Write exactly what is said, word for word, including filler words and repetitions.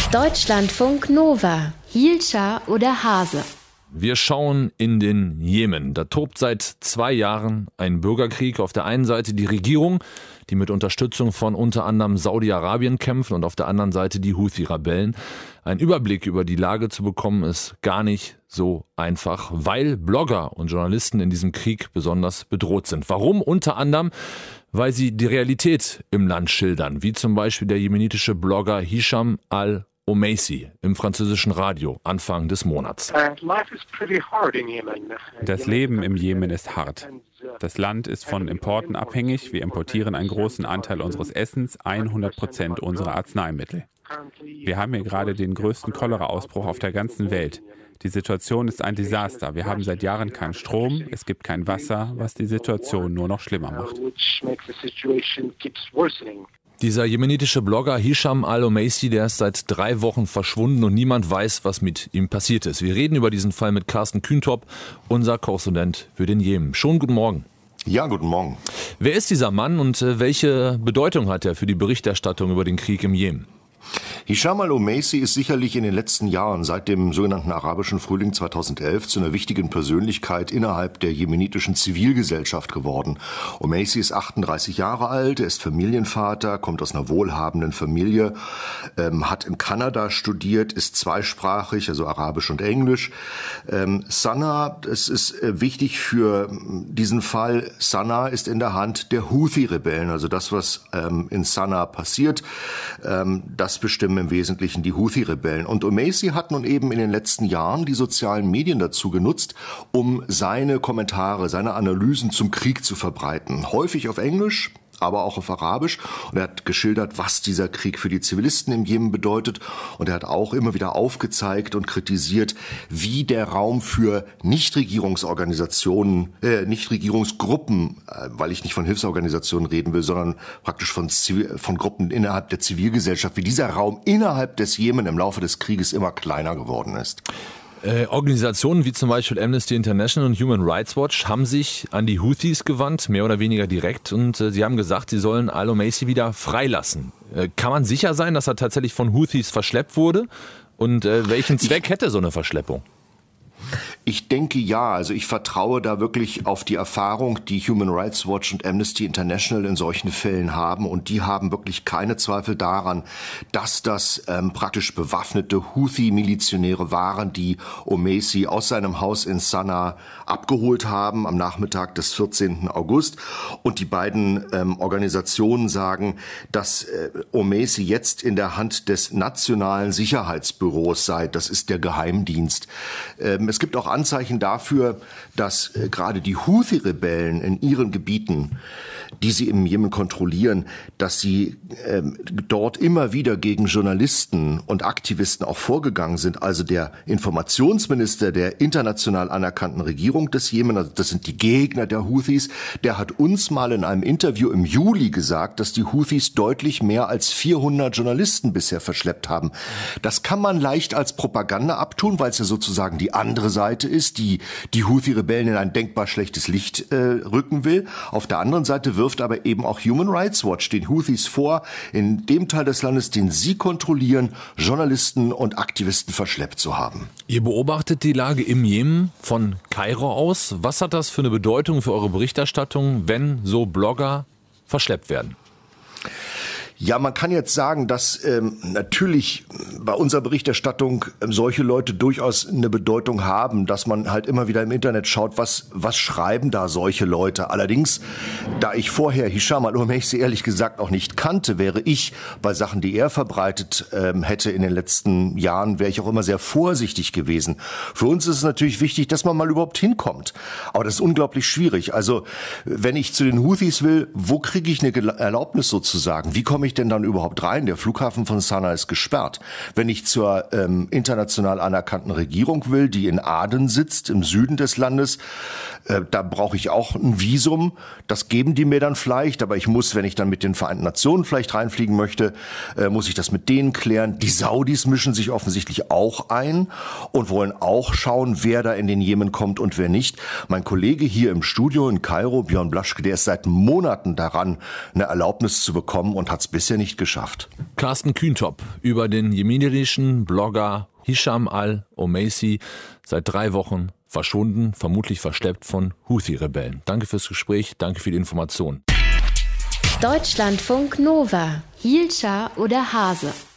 Deutschlandfunk Nova. Hielscher oder Hase? Wir schauen in den Jemen. Da tobt seit zwei Jahren ein Bürgerkrieg. Auf der einen Seite die Regierung, die mit Unterstützung von unter anderem Saudi-Arabien kämpfen, und auf der anderen Seite die Houthi-Rebellen. Ein Überblick über die Lage zu bekommen ist gar nicht so einfach, weil Blogger und Journalisten in diesem Krieg besonders bedroht sind. Warum? Unter anderem, weil sie die Realität im Land schildern, wie zum Beispiel der jemenitische Blogger Hisham al-Omaisi im französischen Radio Anfang des Monats. Das Leben im Jemen ist hart. Das Land ist von Importen abhängig. Wir importieren einen großen Anteil unseres Essens, hundert Prozent unserer Arzneimittel. Wir haben hier gerade den größten Cholera-Ausbruch auf der ganzen Welt. Die Situation ist ein Desaster. Wir haben seit Jahren keinen Strom, es gibt kein Wasser, was die Situation nur noch schlimmer macht. Dieser jemenitische Blogger Hisham al-Omaisi, der ist seit drei Wochen verschwunden und niemand weiß, was mit ihm passiert ist. Wir reden über diesen Fall mit Carsten Kühntop, unser Korrespondent für den Jemen. Schon guten Morgen. Ja, guten Morgen. Wer ist dieser Mann und welche Bedeutung hat er für die Berichterstattung über den Krieg im Jemen? Hisham al-Omaisi ist sicherlich in den letzten Jahren seit dem sogenannten arabischen Frühling zweitausendelf zu einer wichtigen Persönlichkeit innerhalb der jemenitischen Zivilgesellschaft geworden. Omaisi ist achtunddreißig Jahre alt, er ist Familienvater, kommt aus einer wohlhabenden Familie, ähm, hat in Kanada studiert, ist zweisprachig, also Arabisch und Englisch. Ähm, Sanaa, es ist äh, wichtig für diesen Fall, Sanaa ist in der Hand der Houthi-Rebellen, also das, was ähm, in Sanaa passiert, ähm, das bestimmen im Wesentlichen die Houthi-Rebellen. Und Omaisi hat nun eben in den letzten Jahren die sozialen Medien dazu genutzt, um seine Kommentare, seine Analysen zum Krieg zu verbreiten. Häufig auf Englisch, aber auch auf Arabisch. Und er hat geschildert, was dieser Krieg für die Zivilisten im Jemen bedeutet. Und er hat auch immer wieder aufgezeigt und kritisiert, wie der Raum für Nichtregierungsorganisationen, äh, Nichtregierungsgruppen, äh, weil ich nicht von Hilfsorganisationen reden will, sondern praktisch von, Zivil- von Gruppen innerhalb der Zivilgesellschaft, wie dieser Raum innerhalb des Jemen im Laufe des Krieges immer kleiner geworden ist. Äh, Organisationen wie zum Beispiel Amnesty International und Human Rights Watch haben sich an die Houthis gewandt, mehr oder weniger direkt, und äh, sie haben gesagt, sie sollen al-Omaisi wieder freilassen. Äh, kann man sicher sein, dass er tatsächlich von Houthis verschleppt wurde? Und äh, welchen Zweck hätte so eine Verschleppung? Ich denke ja, also ich vertraue da wirklich auf die Erfahrung, die Human Rights Watch und Amnesty International in solchen Fällen haben, und die haben wirklich keine Zweifel daran, dass das ähm, praktisch bewaffnete Houthi-Milizionäre waren, die Omaisi aus seinem Haus in Sanaa abgeholt haben am Nachmittag des vierzehnten August, und die beiden ähm, Organisationen sagen, dass äh, Omaisi jetzt in der Hand des Nationalen Sicherheitsbüros sei, das ist der Geheimdienst. Ähm, Es gibt auch Anzeichen dafür, dass äh, gerade die Houthi-Rebellen in ihren Gebieten, die sie im Jemen kontrollieren, dass sie ähm, dort immer wieder gegen Journalisten und Aktivisten auch vorgegangen sind. Also der Informationsminister der international anerkannten Regierung des Jemen, also das sind die Gegner der Houthis, der hat uns mal in einem Interview im Juli gesagt, dass die Houthis deutlich mehr als vierhundert Journalisten bisher verschleppt haben. Das kann man leicht als Propaganda abtun, weil es ja sozusagen die andere Seite ist, die die Houthi-Rebellen in ein denkbar schlechtes Licht äh, rücken will. Auf der anderen Seite wirft aber eben auch Human Rights Watch den Houthis vor, in dem Teil des Landes, den sie kontrollieren, Journalisten und Aktivisten verschleppt zu haben. Ihr beobachtet die Lage im Jemen von Kairo aus. Was hat das für eine Bedeutung für eure Berichterstattung, wenn so Blogger verschleppt werden? Ja, man kann jetzt sagen, dass ähm, natürlich bei unserer Berichterstattung ähm, solche Leute durchaus eine Bedeutung haben, dass man halt immer wieder im Internet schaut, was was schreiben da solche Leute. Allerdings, da ich vorher Hisham al-Omaisi ehrlich gesagt auch nicht kannte, wäre ich bei Sachen, die er verbreitet ähm, hätte in den letzten Jahren, wäre ich auch immer sehr vorsichtig gewesen. Für uns ist es natürlich wichtig, dass man mal überhaupt hinkommt. Aber das ist unglaublich schwierig. Also, wenn ich zu den Houthis will, wo kriege ich eine Erlaubnis sozusagen? Wie komme ich denn dann überhaupt rein? Der Flughafen von Sanaa ist gesperrt. Wenn ich zur ähm, international anerkannten Regierung will, die in Aden sitzt, im Süden des Landes, äh, da brauche ich auch ein Visum. Das geben die mir dann vielleicht, aber ich muss, wenn ich dann mit den Vereinten Nationen vielleicht reinfliegen möchte, äh, muss ich das mit denen klären. Die Saudis mischen sich offensichtlich auch ein und wollen auch schauen, wer da in den Jemen kommt und wer nicht. Mein Kollege hier im Studio in Kairo, Björn Blaschke, der ist seit Monaten daran, eine Erlaubnis zu bekommen und hat es bisher nicht geschafft. Carsten Kühntop über den jemenitischen Blogger Hisham al-Omaisi, seit drei Wochen verschwunden, vermutlich verschleppt von Houthi-Rebellen. Danke fürs Gespräch, danke für die Information. Deutschlandfunk Nova, Hielscher oder Hase?